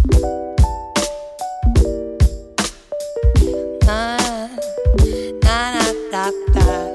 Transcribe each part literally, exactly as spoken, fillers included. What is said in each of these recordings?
Na, na, na, da, da.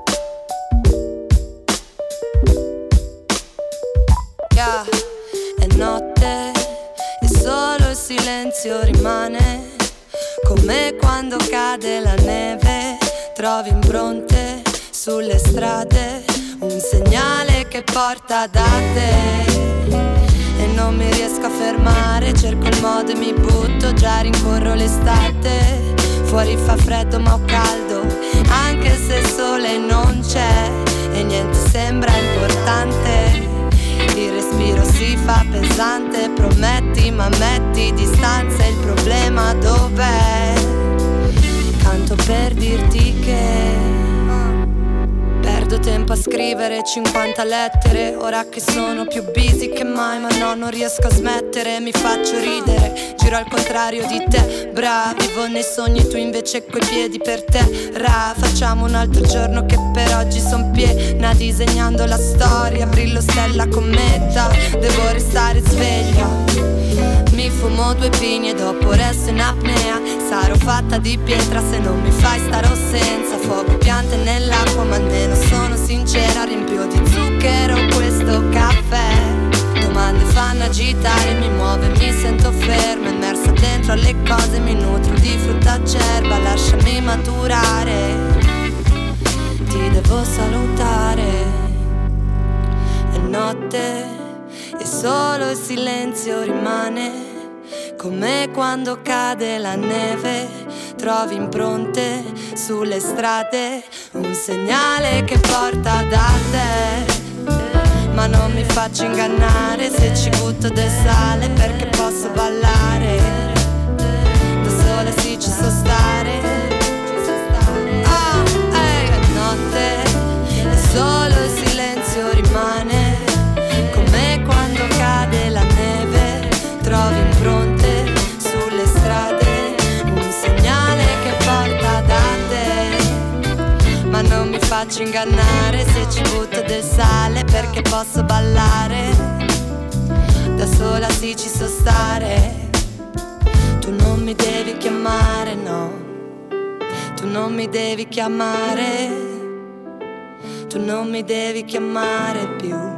Yeah. È notte e solo il silenzio rimane, come quando cade la neve. Trovi impronte sulle strade, un segnale che porta da te. E non mi riesco a fermare, cerco il modo e mi butto, già rincorro l'estate. Fuori fa freddo ma ho caldo, anche se il sole non c'è e niente sembra importante. Il respiro si fa pesante, prometti ma metti distanza, il problema dov'è? Canto per dirti che perdo tempo a scrivere cinquanta lettere, ora che sono più busy che mai, ma no, non riesco a smettere, mi faccio ridere, giro al contrario di te, bra, vivo nei sogni, tu invece coi piedi per terra. Facciamo un altro giorno che per oggi son piena, disegnando la storia, brillo stella cometa, devo restare sveglia. Mi fumo due pini e dopo resto in apnea, sarò fatta di pietra se non mi fai starò senza fuoco, piante nell'acqua, ma almeno sono sincera, riempio di zucchero questo caffè. Domande fanno agitare, mi muove, mi sento ferma, immersa dentro alle cose, mi nutro di frutta acerba, lasciami maturare, ti devo salutare. È notte e solo il silenzio rimane, come quando cade la neve. Trovi impronte sulle strade, un segnale che porta da te. Ma non mi faccio ingannare se ci butto del sale, perché posso ballare. Da sola sì ci so stare. Oh, ehi, è notte e solo il silenzio rimane, come quando cade la neve. Trovi impronte sulle strade, un segnale che porta da te. Ma non mi faccio ingannare se ci butto del sale, perché posso ballare. Da sola sì ci so stare. Tu non mi devi chiamare, no. Tu non mi devi chiamare. Tu non mi devi chiamare più.